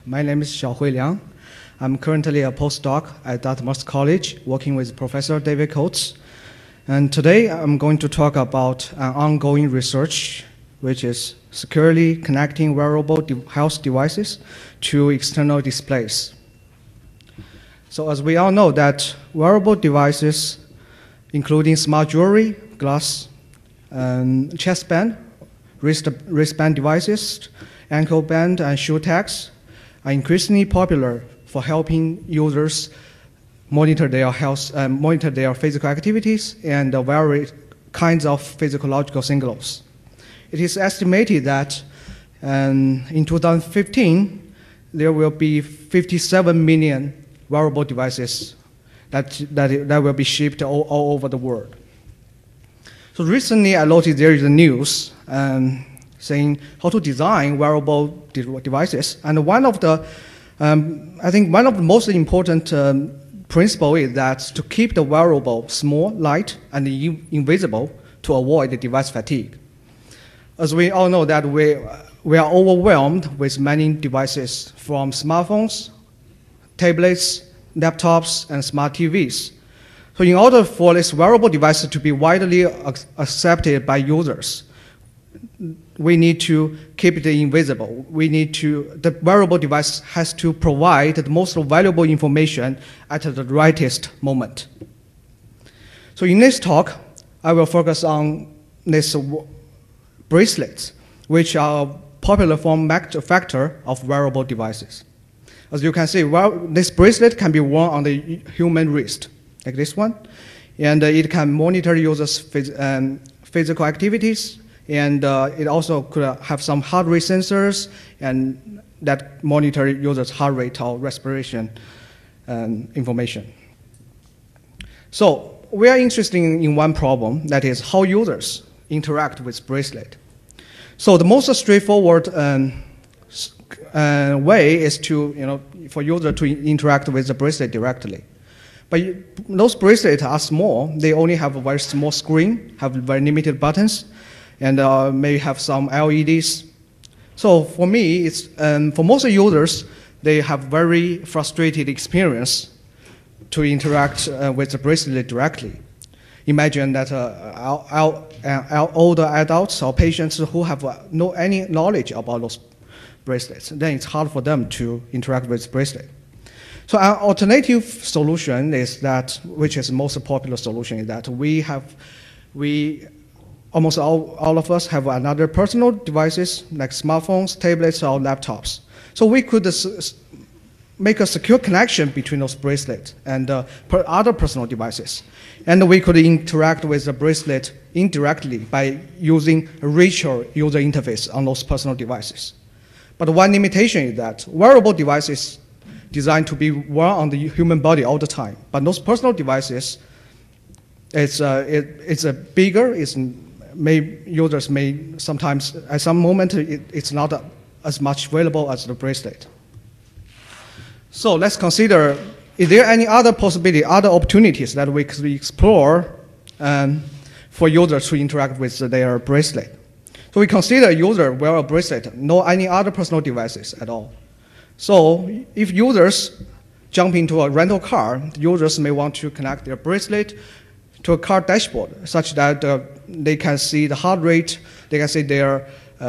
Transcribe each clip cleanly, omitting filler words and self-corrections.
My name is Xiaohui Liang. I'm currently a postdoc at Dartmouth College, working with Professor David Coates. And today I'm going to talk about an ongoing research, which is securely connecting wearable health devices to external displays. So as we all know that wearable devices, including smart jewelry, glass, chest band, wristband devices, ankle band, and shoe tags, are increasingly popular for helping users monitor their health, monitor their physical activities and various kinds of physiological signals. It is estimated that in 2015, there will be 57 million wearable devices that will be shipped all over the world. So recently, I noticed there is a news saying how to design wearable devices. And one of the, I think one of the most important principles is that to keep the wearable small, light, and invisible to avoid the device fatigue. As we all know that we are overwhelmed with many devices from smartphones, tablets, laptops, and smart TVs. So in order for this wearable device to be widely accepted by users, we need to keep it invisible. The wearable device has to provide the most valuable information at the rightest moment. So in this talk, I will focus on these bracelets, which are a popular form factor of wearable devices. As you can see, this bracelet can be worn on the human wrist, like this one, and it can monitor users' physical activities, and it also could have some heart rate sensors and that monitor users' heart rate or respiration information. So we are interested in one problem, that is how users interact with bracelet. So the most straightforward way is for user to interact with the bracelet directly. But those bracelets are small. They only have a very small screen, have very limited buttons, and may have some LEDs. So for me, for most users, they have very frustrated experience to interact with the bracelet directly. Imagine that older adults or patients who have any knowledge about those bracelets, then it's hard for them to interact with the bracelet. So our alternative solution is that, which is the most popular solution, is that almost all of us have another personal devices like smartphones, tablets, or laptops. So we could make a secure connection between those bracelets and other personal devices. And we could interact with the bracelet indirectly by using a richer user interface on those personal devices. But one limitation is that wearable devices designed to be worn on the human body all the time. But those personal devices, it's bigger. Users may sometimes, at some moment, it's not as much available as the bracelet. So let's consider, is there any other possibility, other opportunities that we could explore for users to interact with their bracelet? So we consider a user wear a bracelet, no any other personal devices at all. So if users jump into a rental car, users may want to connect their bracelet to a car dashboard such that they can see the heart rate, they can see their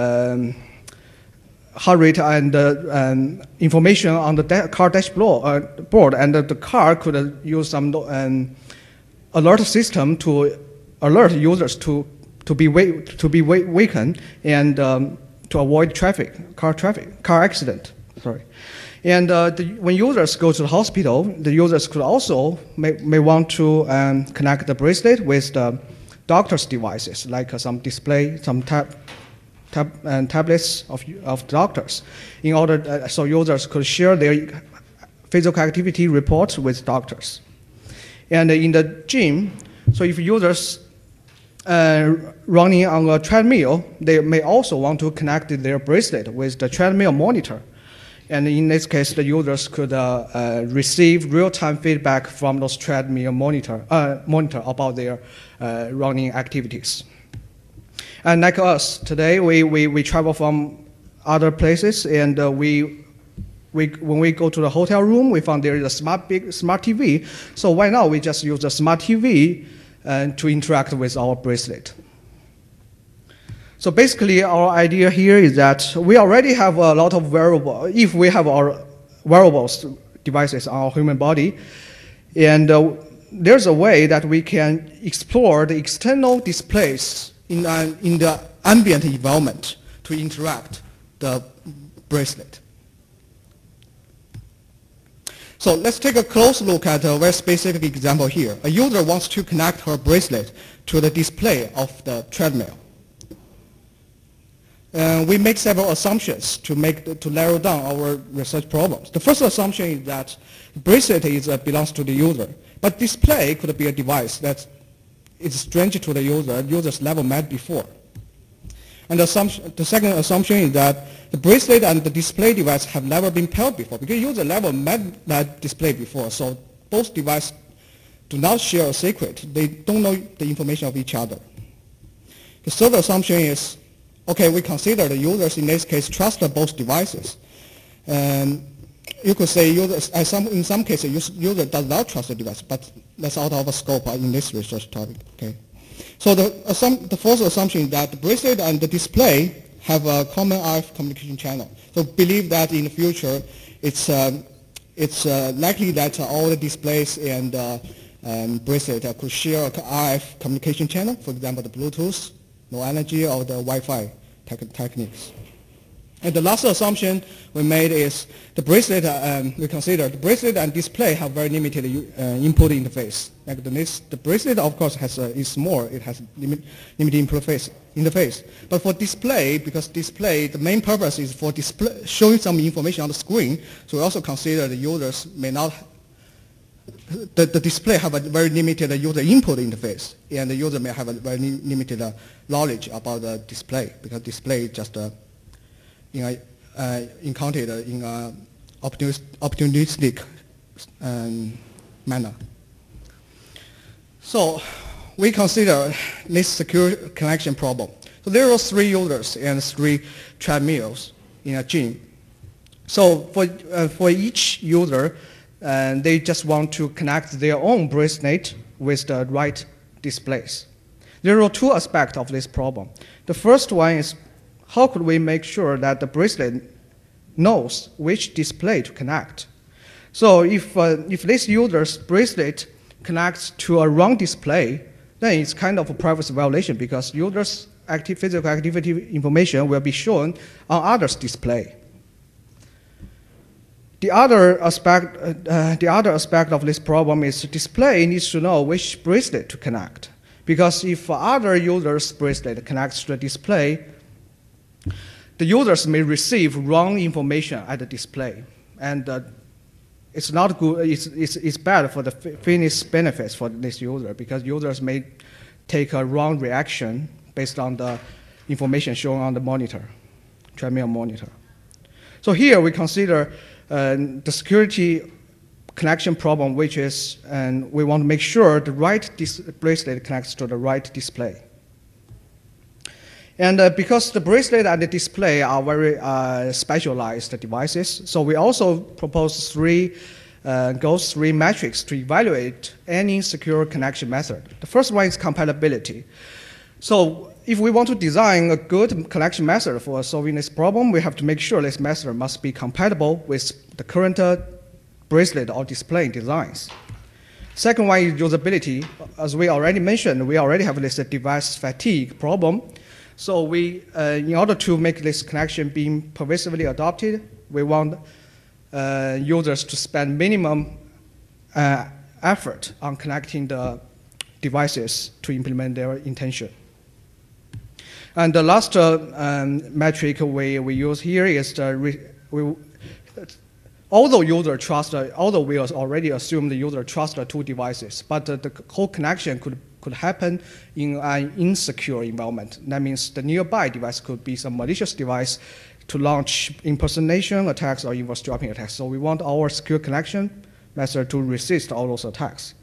heart rate and information on the car dashboard, and the car could use some alert system to alert users to be wakened and to avoid car accident. Sorry. And when users go to the hospital, the users could also may want to connect the bracelet with the doctor's devices, like some display, some tablets of doctors, in order so users could share their physical activity reports with doctors. And in the gym, so if users running on a treadmill, they may also want to connect their bracelet with the treadmill monitor. And in this case, the users could receive real-time feedback from those treadmill monitor about their running activities. And like us, today we travel from other places, and we when we go to the hotel room, we found there is a big smart TV. So why not we just use the smart TV to interact with our bracelet? So basically, our idea here is that we already have a lot of wearables. If we have our wearables devices on our human body, and there's a way that we can explore the external displays in the ambient environment to interact the bracelet. So let's take a close look at a very specific example here. A user wants to connect her bracelet to the display of the treadmill. We make several assumptions to narrow down our research problems. The first assumption is that the bracelet belongs to the user, but display could be a device that is strange to the user's never met before. And the second assumption is that the bracelet and the display device have never been paired before, because user never met that display before, so both devices do not share a secret. They don't know the information of each other. The third assumption is, okay, we consider the users in this case trust both devices. And you could say in some cases user does not trust the device, but that's out of scope in this research topic. Okay. So the fourth assumption is that the bracelet and the display have a common RF communication channel. So believe that in the future it's likely that all the displays and bracelet could share an RF communication channel, for example the Bluetooth, low energy, or the Wi-Fi techniques. And the last assumption we made is the bracelet, we consider the bracelet and display have very limited input interface. Like the bracelet, of course, is small, it has limited interface. But for display, because display, the main purpose is for showing some information on the screen, so we also consider the users may not, the display have a very limited user input interface, and the user may have a very limited knowledge about the display, because display just encountered in an opportunistic manner. So we consider this secure connection problem. So there are 3 users and 3 treadmills in a gym. So for each user, they just want to connect their own bracelet with the right displays. There are 2 aspects of this problem. The first one is, how could we make sure that the bracelet knows which display to connect? So if this user's bracelet connects to a wrong display, then it's kind of a privacy violation, because users' physical activity information will be shown on others' display. The other aspect of this problem is the display needs to know which bracelet to connect, because if other users' bracelet connects to the display, the users may receive wrong information at the display, and it's not good. It's bad for the finished benefits for this user, because users may take a wrong reaction based on the information shown on the monitor, treadmill monitor. So here we consider the security connection problem, which is, and we want to make sure the right bracelet connects to the right display. And because the bracelet and the display are very specialized devices, so we also propose 3 metrics to evaluate any secure connection method. The first one is compatibility. So if we want to design a good connection method for solving this problem, we have to make sure this method must be compatible with the current bracelet or display designs. Second one is usability. As we already mentioned, we already have this device fatigue problem. So we, in order to make this connection being pervasively adopted, we want users to spend minimum effort on connecting the devices to implement their intention. And the last metric we use here is although we already assume the user trusts the 2 devices, but the whole connection could happen in an insecure environment. That means the nearby device could be some malicious device to launch impersonation attacks or eavesdropping attacks. So we want our secure connection method to resist all those attacks.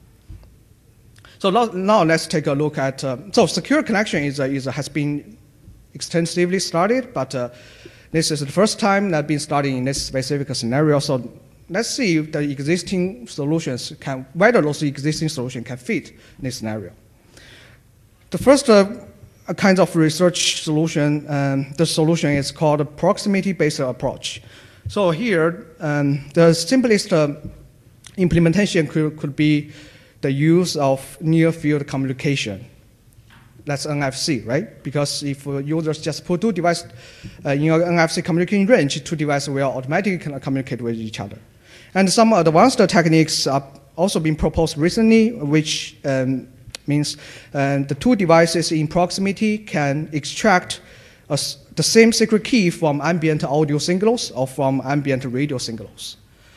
So now let's take a look at, so secure connection has been extensively studied, but This is the first time I've been studying in this specific scenario. So let's see if the existing solutions whether those existing solutions can fit this scenario. The first kind of research solution, the solution is called a proximity-based approach. So here, the simplest implementation could be the use of near-field communication. That's NFC, right? Because if users just put two devices in your NFC communication range, two devices will automatically communicate with each other. And some advanced techniques are also being proposed recently, which means the two devices in proximity can extract the same secret key from ambient audio signals or from ambient radio signals.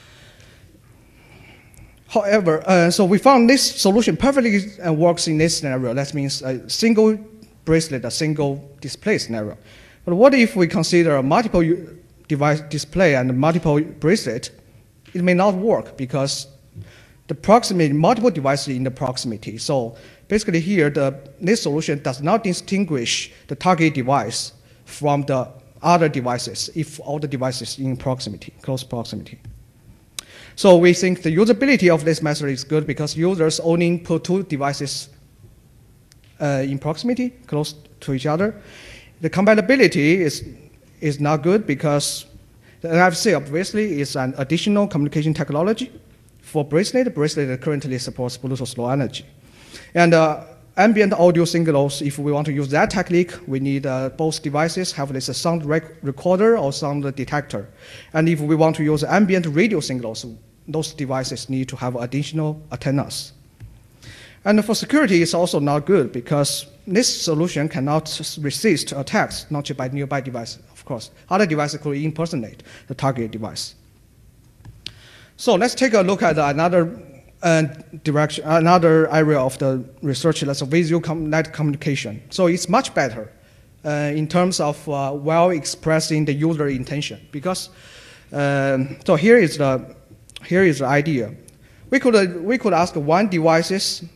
However, so we found this solution perfectly works in this scenario. That means a single bracelet, a single display scenario. But what if we consider a multiple device display and multiple bracelet? It may not work because the multiple devices in the proximity. So basically here, this solution does not distinguish the target device from the other devices if all the devices in proximity, close proximity. So we think the usability of this method is good because users only put two devices in proximity, close to each other. The compatibility is not good because the NFC obviously is an additional communication technology. For bracelet currently supports Bluetooth Low Energy. And ambient audio signals, if we want to use that technique, we need both devices have this sound recorder or sound detector. And if we want to use ambient radio signals, those devices need to have additional antennas. And for security, it's also not good because this solution cannot resist attacks, not just by nearby devices, of course. Other devices could impersonate the target device. So let's take a look at another another area of the research, that's visual net communication. So it's much better in terms of well expressing the user intention because so here is the idea. We could ask one devices.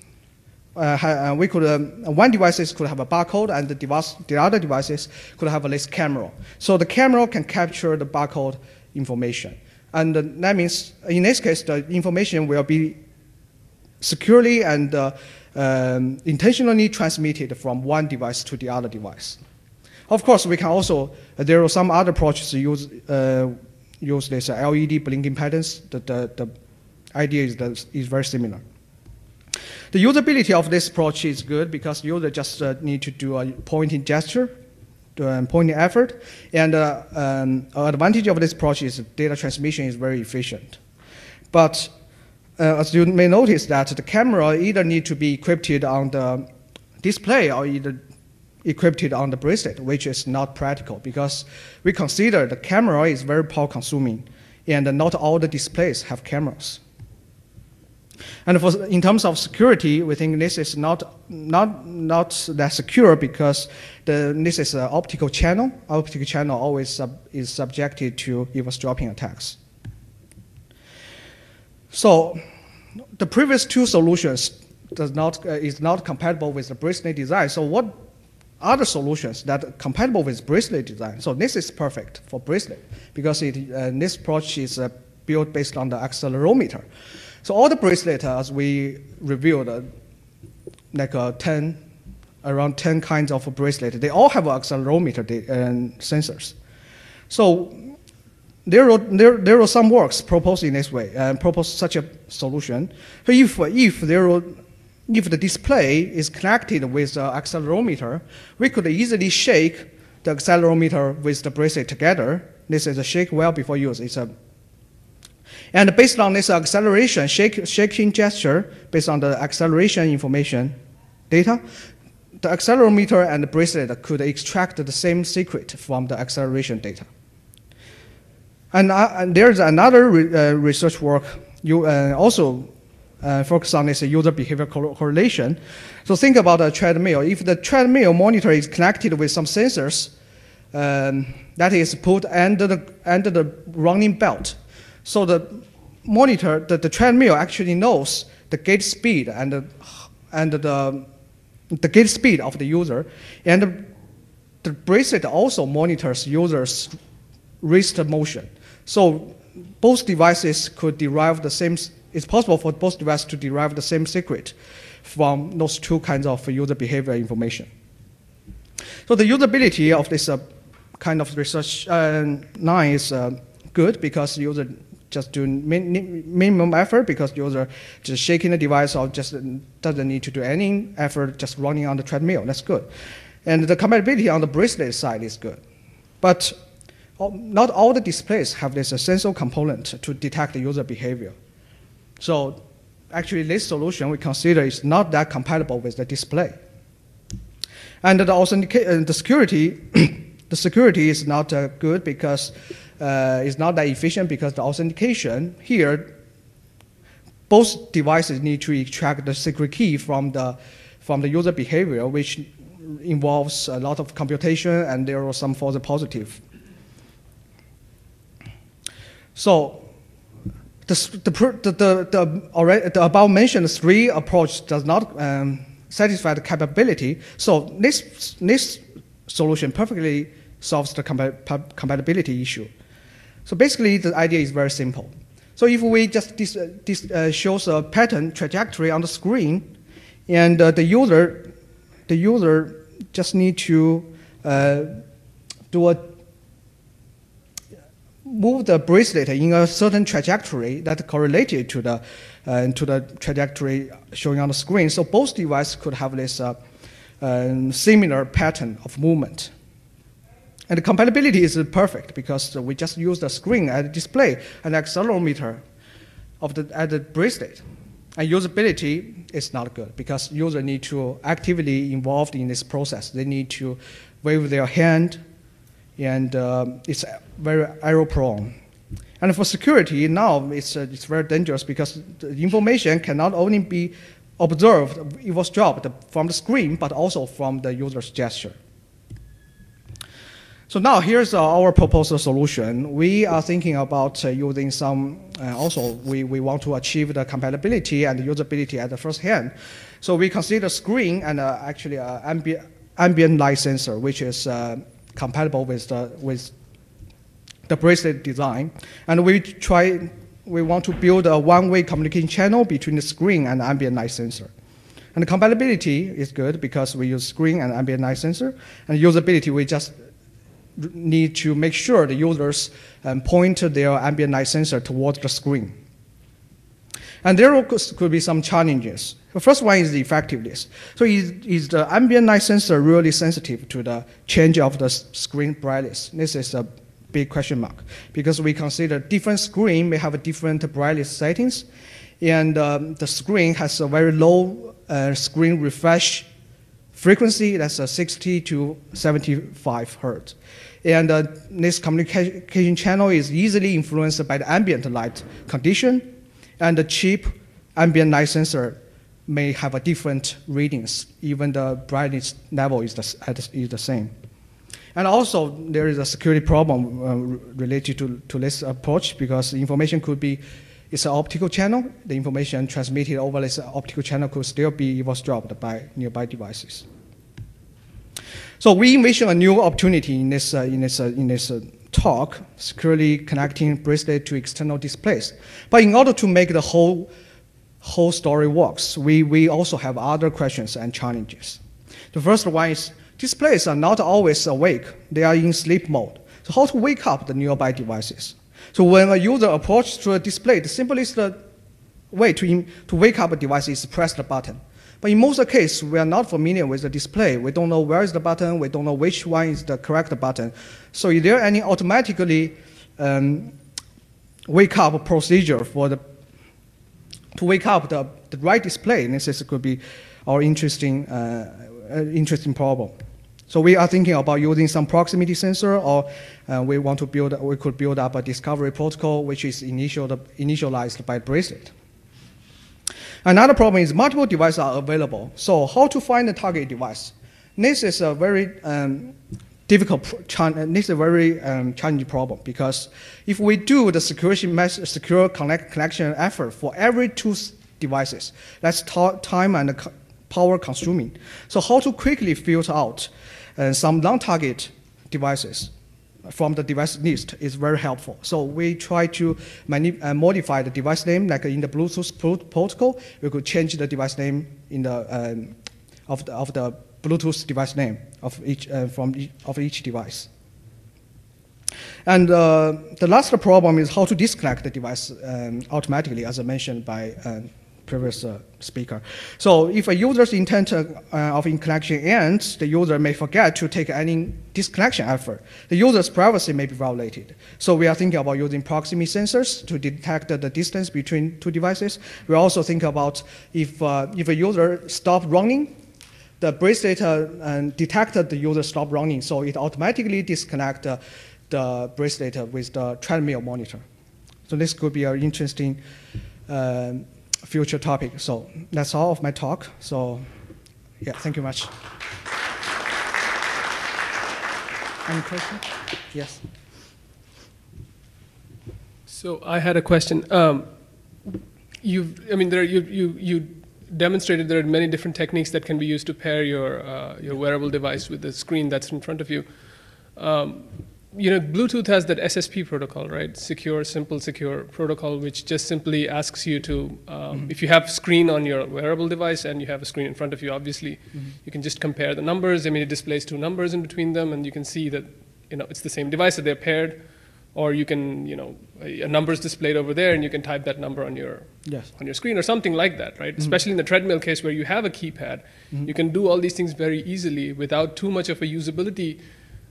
One devices could have a barcode, and the other devices could have this camera. So the camera can capture the barcode information, and that means in this case the information will be securely and intentionally transmitted from one device to the other device. Of course, we can also there are some other approaches to use this LED blinking patterns. The idea is very similar. The usability of this approach is good because users just need to do a pointing gesture, pointing effort, and an advantage of this approach is data transmission is very efficient. But as you may notice that the camera either need to be encrypted on the display or either encrypted on the bracelet, which is not practical because we consider the camera is very power consuming and not all the displays have cameras. And in terms of security, we think this is not that secure because this is an optical channel. Optical channel always is subjected to eavesdropping attacks. So the previous two solutions is not compatible with the bracelet design. So what are the solutions that are compatible with bracelet design? So this is perfect for bracelet because this approach is built based on the accelerometer. So all the bracelets, as we reviewed, around 10 kinds of bracelet, they all have accelerometer sensors. So there are some works proposed in this way, propose such a solution. So if the display is connected with the accelerometer, we could easily shake the accelerometer with the bracelet together. This is a shake well before use. And based on this acceleration, shaking gesture, based on the acceleration information data, the accelerometer and the bracelet could extract the same secret from the acceleration data. And there's another research work also focus on this user behavior correlation. So think about a treadmill. If the treadmill monitor is connected with some sensors that is put under the running belt, so the monitor, the treadmill actually knows the gait speed and the gait speed of the user, and the bracelet also monitors users' wrist motion. So both devices could derive the same, it's possible for both devices to derive the same secret from those two kinds of user behavior information. So the usability of this kind of research line is good because user just do minimum effort because user just shaking the device or just doesn't need to do any effort, just running on the treadmill. That's good. And the compatibility on the bracelet side is good. But not all the displays have this sensor component to detect the user behavior. So actually this solution we consider is not that compatible with the display. And the security, the security is not good because it's not that efficient because the authentication here, both devices need to extract the secret key from the user behavior, which involves a lot of computation, and there are some false positive. So the above mentioned three approach does not satisfy the capability. So this solution perfectly solves the compatibility issue. So basically, the idea is very simple. So if we just shows a pattern trajectory on the screen, and the user just need to move the bracelet in a certain trajectory that correlated to the trajectory showing on the screen. So both devices could have this similar pattern of movement. And the compatibility is perfect because we just use the screen as a display and accelerometer at the bracelet. And usability is not good because users need to actively involved in this process. They need to wave their hand, and it's very error prone. And for security, now it's very dangerous because the information cannot only be observed, it was dropped from the screen, but also from the user's gesture. So now here's our proposed solution. We are thinking about using some, also we want to achieve the compatibility and the usability at the first hand. So we consider screen and actually ambient light sensor, which is compatible with the bracelet design. And we want to build a one-way communication channel between the screen and ambient light sensor. And the compatibility is good because we use screen and ambient light sensor. And usability, we just need to make sure the users point their ambient light sensor towards the screen. And there could be some challenges. The first one is the effectiveness. So is the ambient light sensor really sensitive to the change of the screen brightness? This is a big question mark because we consider different screen may have a different brightness settings, and the screen has a very low screen refresh frequency, that's 60 to 75 hertz. And this communication channel is easily influenced by the ambient light condition, and the cheap ambient light sensor may have a different readings, even the brightness level is the same. And also, there is a security problem related to this approach because the information could be, it's an optical channel. The information transmitted over this optical channel could still be eavesdropped by nearby devices. So we envision a new opportunity in this talk, securely connecting bracelet to external displays. But in order to make the whole story works, we also have other questions and challenges. The first one is displays are not always awake. They are in sleep mode. So how to wake up the nearby devices? So when a user approaches to a display, the simplest way to wake up a device is to press the button. But in most cases, we are not familiar with the display. We don't know where is the button. We don't know which one is the correct button. So is there any automatically wake up procedure to wake up the right display? And this could be our interesting problem. So we are thinking about using some proximity sensor, or we could build up a discovery protocol which is initialized by bracelet. Another problem is multiple devices are available. So how to find the target device? This is a very challenging problem because if we do the secure connection effort for every two devices, that's time and power consuming. So how to quickly filter out some non-target devices from the device list is very helpful. So we try to modify the device name, like in the Bluetooth protocol, we could change the device name in the of the Bluetooth device name of each device. And the last problem is how to disconnect the device automatically, as I mentioned by previous speaker. So if a user's intent of connection ends, the user may forget to take any disconnection effort. The user's privacy may be violated. So we are thinking about using proximity sensors to detect the distance between two devices. We also think about if a user stopped running, the bracelet detected the user stopped running, so it automatically disconnect the bracelet with the treadmill monitor. So this could be an interesting future topic. So that's all of my talk. So yeah, thank you much. Any questions? Yes. So I had a question. You demonstrated there are many different techniques that can be used to pair your wearable device with the screen that's in front of you. Bluetooth has that SSP protocol, right? Simple, secure protocol, which just simply asks you to, if you have screen on your wearable device and you have a screen in front of you, obviously, you can just compare the numbers. I mean, it displays two numbers in between them, and you can see that, it's the same device, that they're paired. Or you can, a number is displayed over there, and you can type that number on your screen or something like that, right? Especially in the treadmill case where you have a keypad, you can do all these things very easily without too much of a usability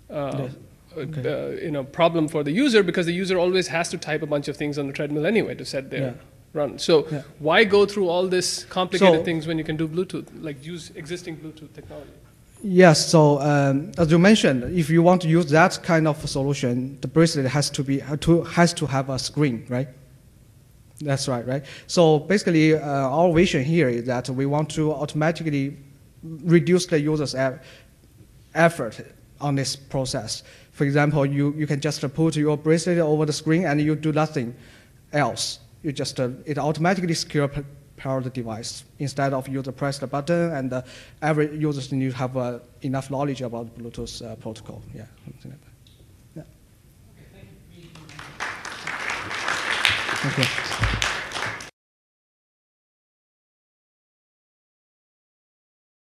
problem for the user, because the user always has to type a bunch of things on the treadmill anyway to set their run. So why go through all this complicated things when you can do Bluetooth, like use existing Bluetooth technology? Yes, so as you mentioned, if you want to use that kind of solution, the bracelet has to have a screen, right? That's right? So basically, our vision here is that we want to automatically reduce the user's effort on this process. For example, you can just put your bracelet over the screen and you do nothing else. You just it automatically power the device instead of user press the button, and every user needs to have enough knowledge about Bluetooth protocol. Yeah, something like that. Yeah. Okay, thank you. Thank you.